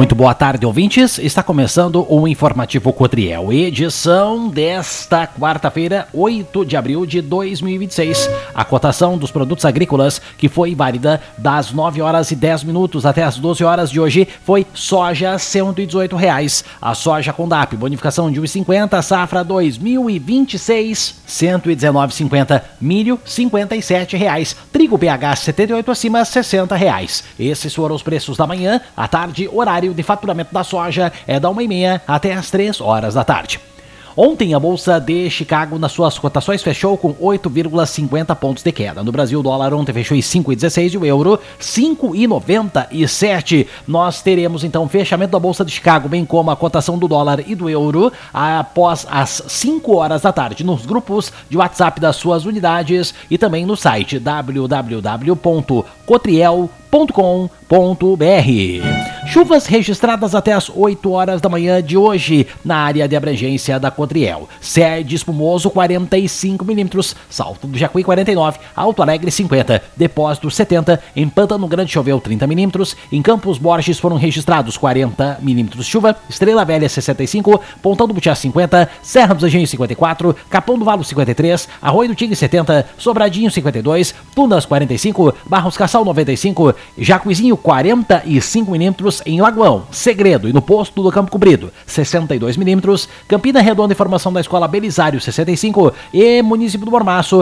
Muito boa tarde, ouvintes. Está começando o Informativo Cotriel, edição desta quarta-feira, 8 de abril de 2026. A cotação dos produtos agrícolas, que foi válida das 9 horas e 10 minutos até as 12 horas de hoje, foi soja R$ 118,00. A soja com DAP, bonificação de R$ 1,50, safra 2026, R$ 119,50. Milho, R$ 57,00. Trigo BH 78 acima, R$ 60,00. Esses foram os preços da manhã. À tarde, horário de faturamento da soja é da 1h30 até as 3 horas da tarde. Ontem, a Bolsa de Chicago, nas suas cotações, fechou com 8,50 pontos de queda. No Brasil, o dólar ontem fechou em 5,16 e o euro 5,97. Nós teremos, então, o fechamento da Bolsa de Chicago, bem como a cotação do dólar e do euro, após as 5 horas da tarde, nos grupos de WhatsApp das suas unidades e também no site www.cotriel.com.br. Chuvas registradas até as 8 horas da manhã de hoje na área de abrangência da Cotriel. Sede espumoso 45 milímetros, Salto do Jacuí 49, Alto Alegre 50, Depósito 70, em Pantano Grande choveu 30 milímetros, em Campos Borges foram registrados 40 milímetros de chuva, Estrela Velha 65, Pontão do Butiá 50, Serra dos Engenhos 54, Capão do Valo 53, Arroio do Tigre 70, Sobradinho 52, Tunas 45, Barros Cassal 95, Jacuizinho 45 milímetros, em Lagoão, Segredo e no Posto do Campo Comprido 62 milímetros, Campina Redonda, informação da Escola Belisário 65 e Município do Mormaço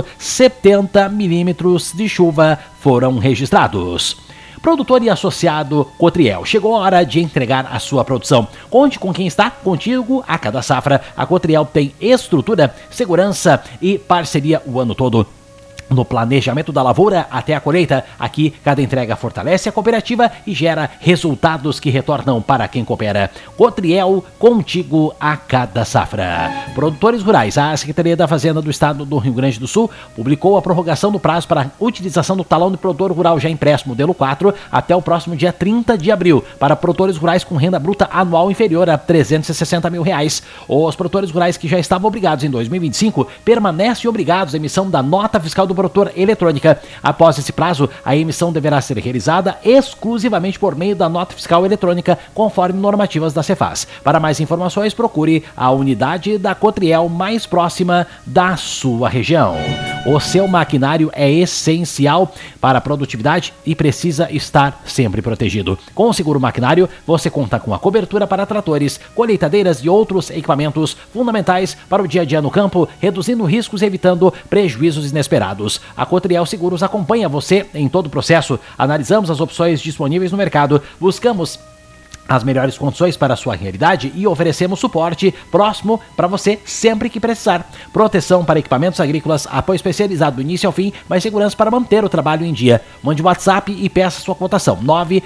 70 milímetros de chuva foram registrados. Produtor e associado Cotriel, chegou a hora de entregar a sua produção. Conte com quem está contigo a cada safra. A Cotriel tem estrutura, segurança e parceria o ano todo. No planejamento da lavoura até a colheita, aqui cada entrega fortalece a cooperativa e gera resultados que retornam para quem coopera. Cotriel, contigo a cada safra. Produtores rurais, a Secretaria da Fazenda do Estado do Rio Grande do Sul publicou a prorrogação do prazo para a utilização do talão de produtor rural já impresso modelo 4 até o próximo dia 30 de abril, para produtores rurais com renda bruta anual inferior a R$ 360 mil. Os produtores rurais que já estavam obrigados em 2025 permanecem obrigados à emissão da nota fiscal do produtor eletrônica. Após esse prazo, a emissão deverá ser realizada exclusivamente por meio da nota fiscal eletrônica, conforme normativas da Cefaz. Para mais informações, procure a unidade da Cotriel mais próxima da sua região. O seu maquinário é essencial para a produtividade e precisa estar sempre protegido. Com o seguro maquinário, você conta com a cobertura para tratores, colheitadeiras e outros equipamentos fundamentais para o dia a dia no campo, reduzindo riscos e evitando prejuízos inesperados. A Cotriel Seguros acompanha você em todo o processo. Analisamos as opções disponíveis no mercado, buscamos as melhores condições para a sua realidade e oferecemos suporte próximo para você sempre que precisar. Proteção para equipamentos agrícolas, apoio especializado do início ao fim, mais segurança para manter o trabalho em dia. Mande WhatsApp e peça sua cotação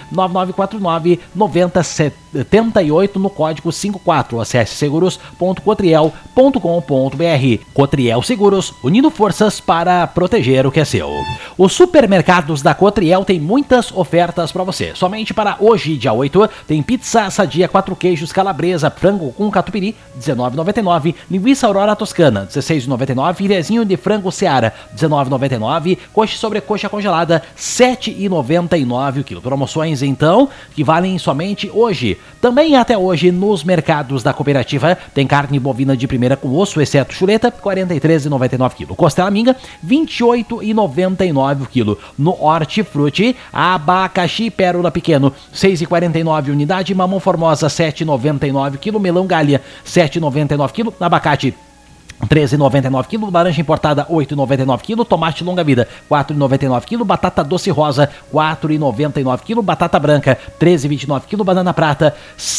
99949-9078 no código 54. Acesse seguros.cotriel.com.br. Cotriel Seguros, unindo forças para proteger o que é seu. Os supermercados da Cotriel têm muitas ofertas para você. Somente para hoje, dia 8, tem pizza sadia 4 queijos calabresa, frango com catupiry, R$19,99. Linguiça Aurora Toscana, R$16,99. Filezinho de frango Seara, R$19,99. Coxa sobre coxa congelada, R$7,99 o quilo. Promoções, então, que valem somente hoje. Também até hoje, nos mercados da cooperativa, tem carne bovina de primeira com osso, exceto chuleta, R$43,99 quilo. Costela minga, R$28,99 o quilo. No Hortifruti, abacaxi pérola pequeno, R$6,49 unidade. Mamão Formosa, R$7,99 quilo. Melão Gália, R$7,99 quilo. Abacate, R$13,99 quilo, laranja importada R$8,99 quilo, tomate longa vida R$4,99 quilo, batata doce rosa R$4,99 quilo, batata branca R$13,29 quilo, banana prata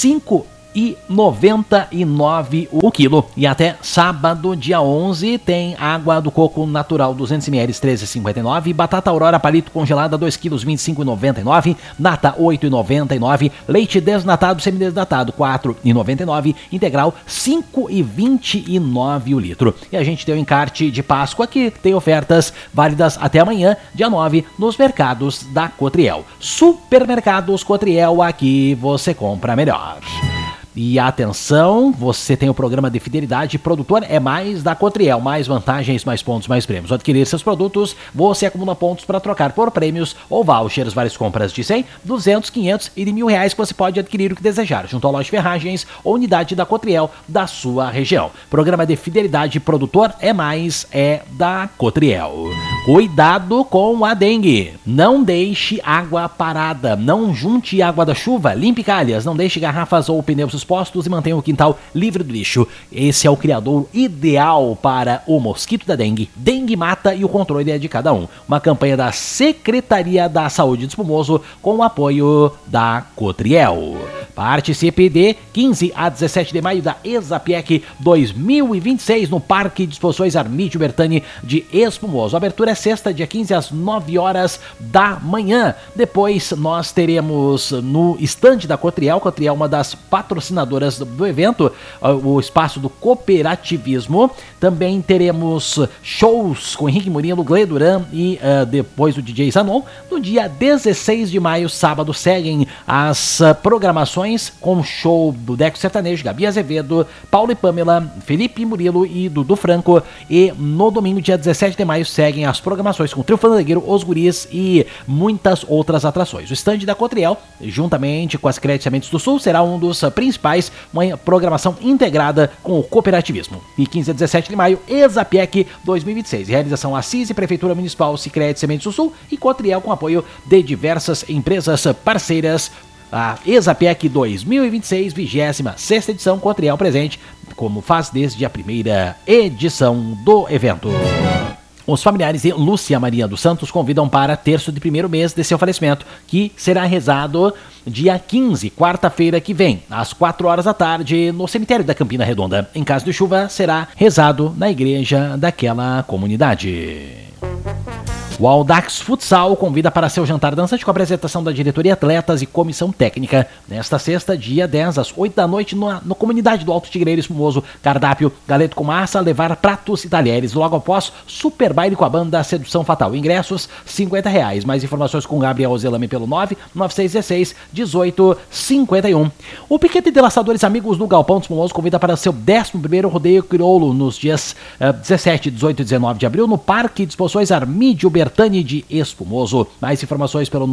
R$5,99 o quilo. E até sábado, dia 11, tem água do coco natural 200 ml, R$13,59. Batata Aurora palito congelada 2 quilos, R$25,99. Nata, R$8,99. Leite desnatado semidesnatado, R$4,99. Integral, R$5,29 o litro. E a gente tem o encarte de Páscoa, que tem ofertas válidas até amanhã, dia 9, nos mercados da Cotriel. Supermercados Cotriel, aqui você compra melhor. E atenção, você tem o programa de fidelidade Produtor é Mais da Cotriel. Mais vantagens, mais pontos, mais prêmios. Ao adquirir seus produtos, você acumula pontos para trocar por prêmios ou vouchers. Várias compras de 100, 200, 500 e de R$1.000 que você pode adquirir o que desejar, junto à loja de ferragens ou unidade da Cotriel da sua região. Programa de fidelidade Produtor é Mais é da Cotriel. Cuidado com a dengue. Não deixe água parada. Não junte água da chuva. Limpe calhas. Não deixe garrafas ou pneus expostos e mantenha o quintal livre do lixo. Esse é o criador ideal para o mosquito da dengue. Dengue mata e o controle é de cada um. Uma campanha da Secretaria da Saúde de Espumoso com o apoio da Cotriel. Participe de 15 a 17 de maio da Exapiec 2026 no Parque de Exposições Armídio Bertani de Espumoso. A abertura é sexta, dia 15 às 9 horas da manhã. Depois nós teremos no estande da Cotriel, Cotriel uma das patrocinadoras do evento, o espaço do cooperativismo. Também teremos shows com Henrique Murilo, Gle Duran e depois o DJ Zanon. No dia 16 de maio, sábado, seguem as programações com o show do Deco Sertanejo, Gabi Azevedo, Paulo e Pamela, Felipe Murilo e Dudu Franco. E no domingo, dia 17 de maio, seguem as programações com o Trio Fandangueiro, Os Guris e muitas outras atrações. O estande da Cotriel, juntamente com as Crédito Sementes do Sul, será um dos principais, uma programação integrada com o cooperativismo. E 15 a 17 de maio, Exapiec 2026. Realização Assis, Prefeitura Municipal, Sicredi Sementes do Sul e Cotriel com apoio de diversas empresas parceiras. A Exapiec 2026, 26ª edição, Cotriel presente, como faz desde a primeira edição do evento. Os familiares de Lúcia Maria dos Santos convidam para terço de primeiro mês de seu falecimento, que será rezado dia 15, quarta-feira que vem, às 4 horas da tarde, no cemitério da Campina Redonda. Em caso de chuva, será rezado na igreja daquela comunidade. O Audax Futsal convida para seu jantar dançante com a apresentação da diretoria, atletas e comissão técnica. Nesta sexta, dia 10, às 8 da noite, na comunidade do Alto Tigreiro Espumoso. Cardápio, galeto com massa, levar pratos e talheres. Logo após, super baile com a banda Sedução Fatal. Ingressos, R$50. Mais informações com Gabriel Zelame pelo 99616-1851. O Piquete de Laçadores Amigos do Galpão do Espumoso convida para seu 11º rodeio crioulo nos dias 17, 18 e 19 de abril no Parque de Exposições Armídio Bertani de Espumoso. Mais informações pelo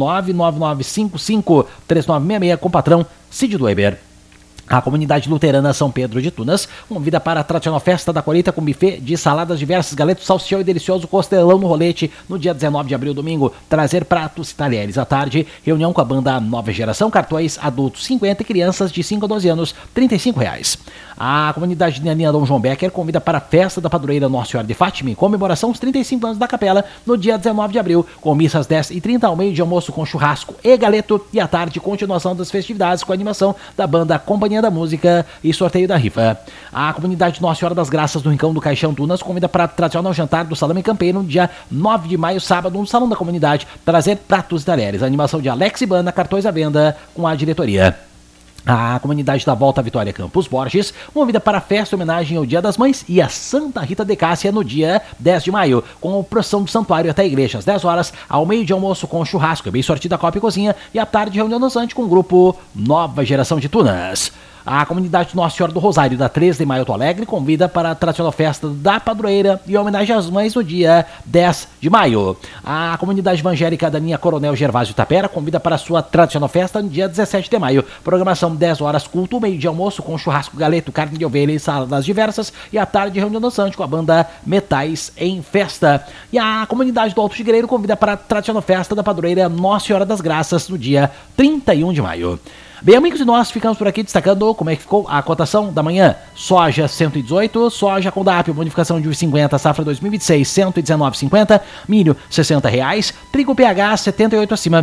999553966 com o patrão Cid Dueber. A comunidade luterana São Pedro de Tunas convida para a tradicional festa da colheita com buffet de saladas diversas, galeto, salsichão e delicioso costelão no rolete no dia 19 de abril, domingo. Trazer pratos e talheres à tarde. Reunião com a banda Nova Geração, cartões adultos 50 e crianças de 5 a 12 anos, R$35. A comunidade de Aninha Dom João Becker convida para a festa da padroeira Nossa Senhora de Fátima, em comemoração aos 35 anos da capela, no dia 19 de abril, com missa às 10h30 ao meio de almoço com churrasco e galeto, e à tarde continuação das festividades com a animação da banda Companhia da Música e sorteio da rifa. A comunidade Nossa Senhora das Graças do Rincão do Caixão Tunas convida para tradicional jantar do Salame Campeiro no dia 9 de maio, sábado, no Salão da Comunidade, trazer pratos e talheres. A animação de Alex Ibana, cartões à venda com a diretoria. A comunidade da Volta Vitória Campos Borges convida para a festa em homenagem ao Dia das Mães e a Santa Rita de Cássia no dia 10 de maio, com a procissão do santuário até a igreja às 10 horas, ao meio de almoço com churrasco, bem sortida copa e cozinha, e à tarde reunião dançante com o grupo Nova Geração de Tunas. A comunidade Nossa Senhora do Rosário, da 3 de maio, Alto Alegre, convida para a tradicional festa da padroeira e homenagem às mães no dia 10 de maio. A comunidade evangélica da linha Coronel Gervásio Tapera convida para a sua tradicional festa no dia 17 de maio. Programação 10 horas, culto, meio de almoço com churrasco, galeto, carne de ovelha e saladas diversas, e à tarde reunião dançante com a banda Metais em Festa. E a comunidade do Alto Tigreiro convida para a tradicional festa da padroeira Nossa Senhora das Graças no dia 31 de maio. Bem, amigos, e nós ficamos por aqui destacando como é que ficou a cotação da manhã. Soja 118, soja com DAP, bonificação de 1,50, safra 2026, 119,50, milho R$60, trigo PH 78 acima,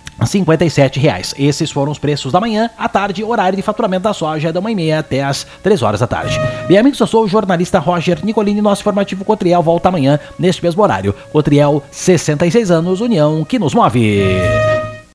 R$57. Esses foram os preços da manhã. À tarde, horário de faturamento da soja da 1h30 até as 3 horas da tarde. Bem, amigos, eu sou o jornalista Roger Nicolini. Nosso informativo Cotriel volta amanhã neste mesmo horário. Cotriel, 66 anos, união que nos move.